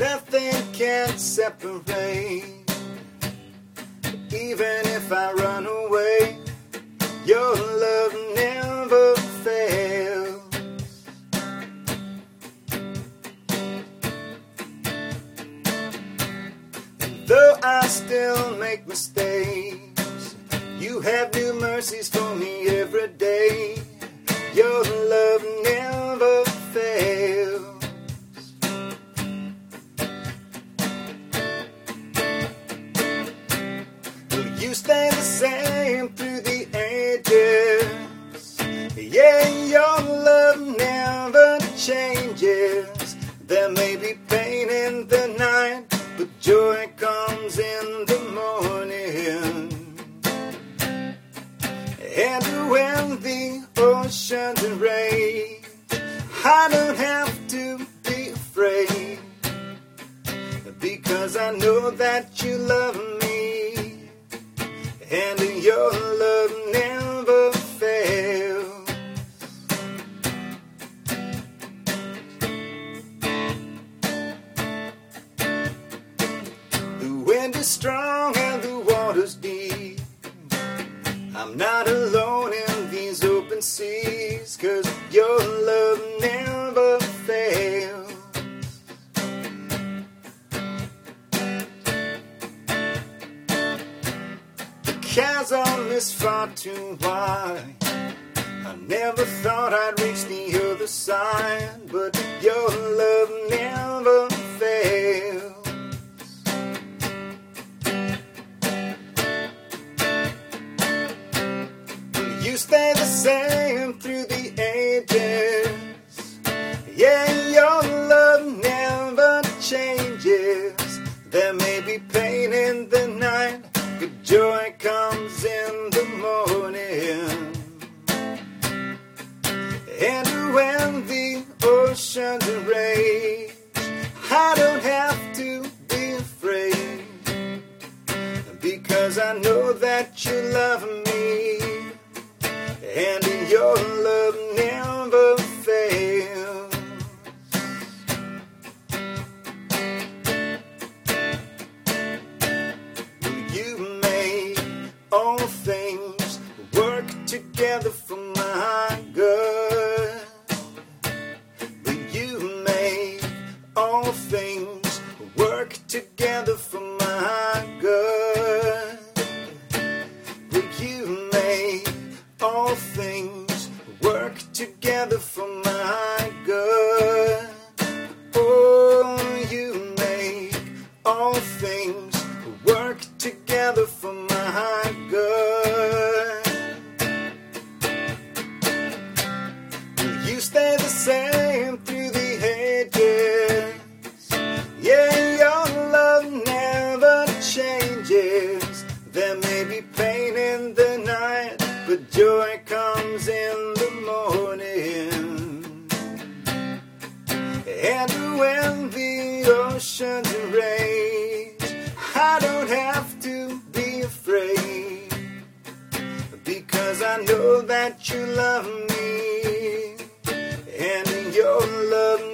Nothing can separate. Even if I run away, your love never fails. And though I still make mistakes, you have new mercies for me every day. Your love never fails. You stay the same through the ages. Yeah, your love never changes. There may be pain in the night, but joy comes in the morning. And when the oceans rage, I don't have to be afraid, because I know that you love me, and your love never fails. The wind is strong and the water's deep. I'm not alone in these open seas, 'cause your love never fails. The chasm is far too wide. I never thought I'd reach the other side, but your love never fails. You stay the same through the ages. Yeah, your love never changes. There may be pain in the night, but joy comes in the morning. And when the oceans rage, I don't have to be afraid, because I know that you love me, and your love never fails. You make all things work together for my good. You make all things work together for my good. You make all things work together for my good. Oh, you make all things work together for my good. You stay the same through the ages. Yeah, your love never changes. There may be pain in the night, but joy comes in the morning. And when the oceans rage, I don't have to be afraid, because I know that you love me, and your love